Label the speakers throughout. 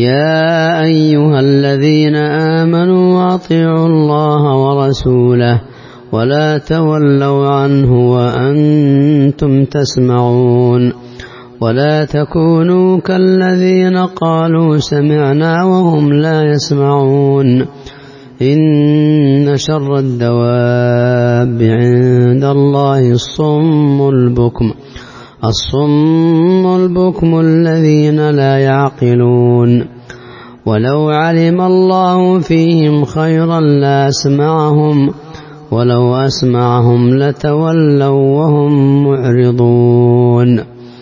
Speaker 1: يا أيها الذين آمنوا أطيعوا الله ورسوله ولا تولوا عنه وأنتم تسمعون ولا تكونوا كالذين قالوا سمعنا وهم لا يسمعون إن شر الدواب عند الله الصم البكم الذين لا يعقلون ولو علم الله فيهم خيرا لأسمعهم ولو أسمعهم لتولوا وهم معرضون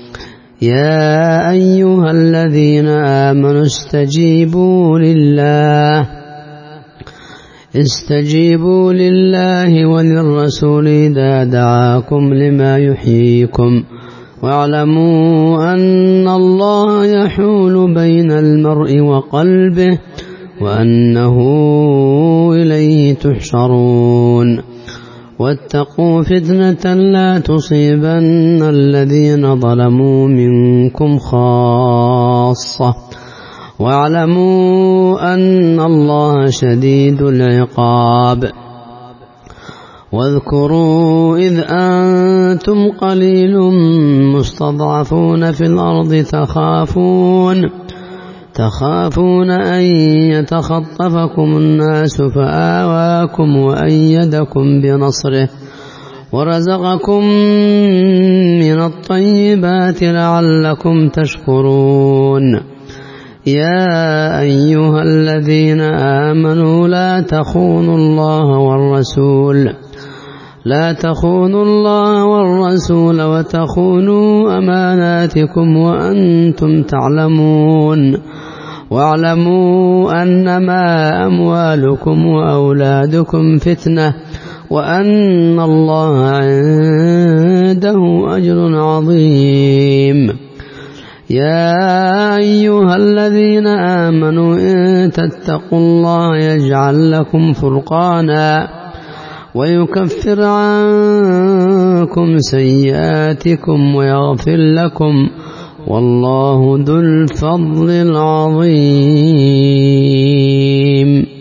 Speaker 1: يا أيها الذين آمنوا استجيبوا لله وللرسول إذا دعاكم لما يحييكم واعلموا أن الله يحول بين المرء وقلبه وأنه إليه تحشرون واتقوا فتنة لا تصيبن الذين ظلموا منكم خاصة واعلموا أن الله شديد العقاب واذكروا إذ أنتم قليل مستضعفون في الأرض تخافون أن يتخطفكم الناس فآواكم وأيدكم بنصره ورزقكم من الطيبات لعلكم تشكرون يا أيها الذين آمنوا لا تخونوا الله والرسول وتخونوا أماناتكم وأنتم تعلمون واعلموا أنما أموالكم وأولادكم فتنة وأن الله عنده أجر عظيم يا أيها الذين آمنوا إن تتقوا الله يجعل لكم فرقانا ويكفر عنكم سيئاتكم ويغفر لكم والله ذو الفضل العظيم.